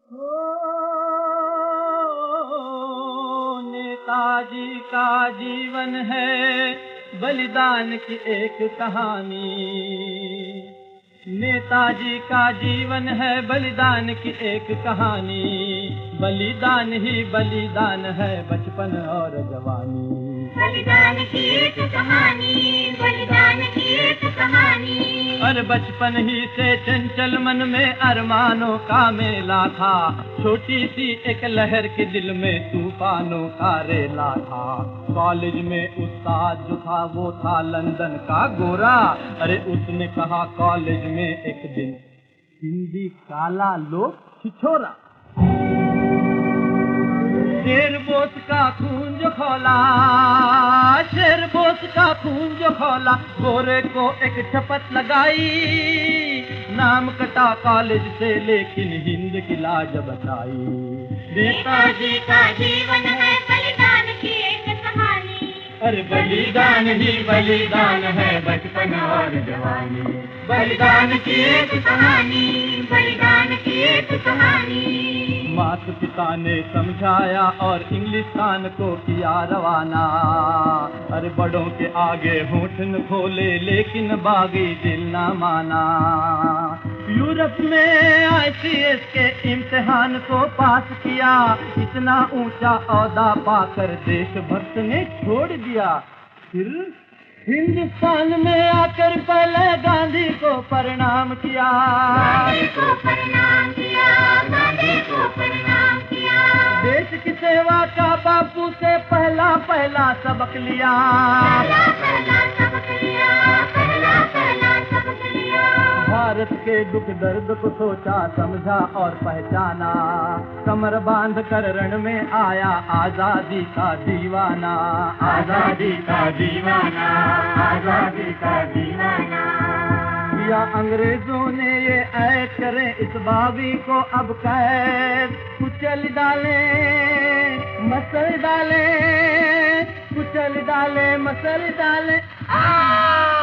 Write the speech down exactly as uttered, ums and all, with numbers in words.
ओ नेताजी का जीवन है बलिदान की एक कहानी। नेताजी का जीवन है बलिदान की एक कहानी। बलिदान ही बलिदान है बचपन और जवानी। बलिदान की एक कहानी, बलिदान की एक कहानी। और बचपन ही से चंचल मन में अरमानों का मेला था। छोटी सी एक लहर के दिल में तूफानों का रेला था। कॉलेज में उस्ताद जो था वो था लंदन का गोरा। अरे उसने कहा कॉलेज में एक दिन, हिंदी काला लोग छिछोरा। शेर बोस का खून जो खोला, शेर बोस का खून जो खोला, गोरे को एक शपथ लगाई। नाम कटा कॉलेज से लेकिन हिंद की लाज बचाई। नेताजी का जीवन है बलिदान की एक कहानी। अरे बलिदान ही बलिदान है बचपन और जवानी। बलिदान की एक कहानी, बलिदान की एक कहानी। माता पिता ने समझाया और इंग्लिस्तान को किया रवाना। अरे बड़ों के आगे होठ न खोले लेकिन बागी दिल न माना। यूरोप में आई सी एस के इम्तिहान को पास किया। इतना ऊंचा औहदा पाकर देशभक्त ने छोड़ दिया। फिर हिंदुस्तान में आकर पहले गांधी को प्रणाम किया। गांधी को प्रणाम किया, गांधी को प्रणाम किया। देश की सेवा का बापू से पहला पहला सबक लिया। पहला पहला सबक लिया, पहला पहला सबक लिया। भारत के दुख दर्द को सोचा समझा और पहचाना। कमर बांध कर रण में आया आजादी का दीवाना। आजादी का दीवाना, आजादी का दीवाना। या अंग्रेजों ने ये ऐद करें इस बागी को अब कैद। कुचल डाले मसल डाले, कुचल डाले मसल डाले। आ